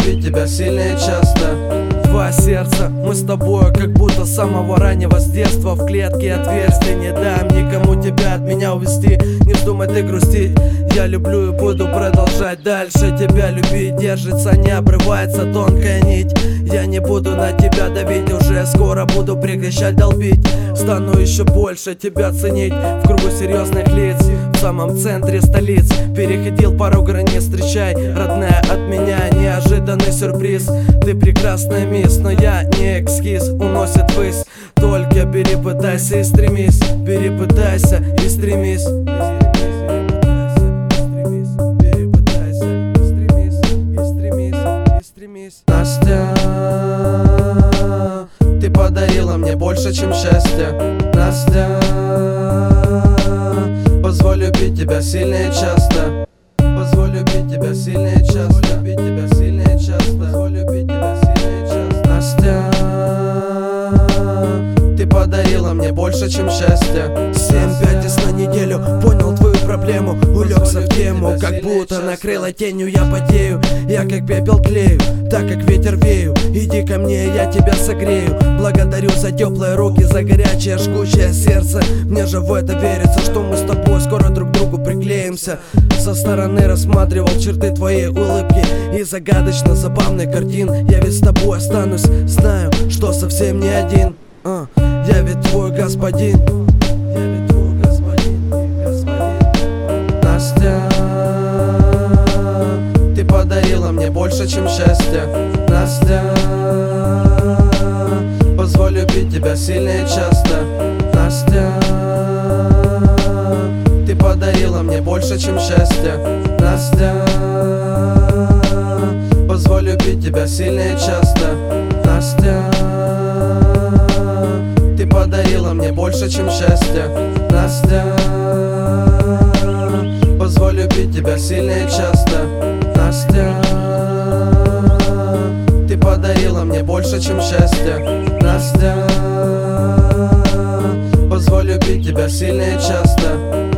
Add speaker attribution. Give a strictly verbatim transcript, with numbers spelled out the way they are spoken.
Speaker 1: любить тебя сильно и часто.
Speaker 2: Два сердца, мы с тобой как будто с самого раннего с детства. В клетке отверстия, не дам никому тебя от меня увести. Не вздумай ты грустить, я люблю и буду продолжать дальше тебя любить. Держится, не обрывается тонкая нить. Я не буду на тебя давить, уже скоро буду прекращать долбить. Стану еще больше тебя ценить в кругу серьезных лиц, в самом центре столиц. Переходил пару границ, встречай, родная, от меня неожиданный сюрприз. Ты прекрасная мисс, но я не эскиз, уносит ввысь. Только перепытайся и стремись, перепытайся и стремись.
Speaker 1: Настя, ты подарила мне больше, чем счастье. Настя, позволь любить тебя сильно и часто. Позволь любить тебя сильно и часто. Любить тебя сильно и часто. Позволь любить тебя сильно и часто. Настя, ты подарила мне больше, чем счастье.
Speaker 2: Семь пять на неделю, понял твою проблему. Улегся в тему, как будто накрыла тенью. Я потею, я как пепел тлею, так как ветер вею. Иди ко мне, я тебя согрею. Благодарю за теплые руки, за горячее жгучее сердце. Мне же в это верится, что мы с тобой скоро друг к другу приклеимся. Со стороны рассматривал черты твоей улыбки и загадочно забавных картин. Я ведь с тобой останусь, знаю, что совсем не один. а, Я ведь твой господин. Я ведь твой господин, господин.
Speaker 1: Настя, ты подарила мне больше, чем счастье. Настя, позволь любить тебя сильно и часто. Настя, ты подарила мне больше, чем счастье. Настя, позволь любить тебя сильно и часто. Настя, ты подарила мне больше, чем счастье. Настя, позволь любить тебя сильно и часто. Настя, ты подарила мне больше, чем счастье. Настя, позволь любить тебя сильно и часто.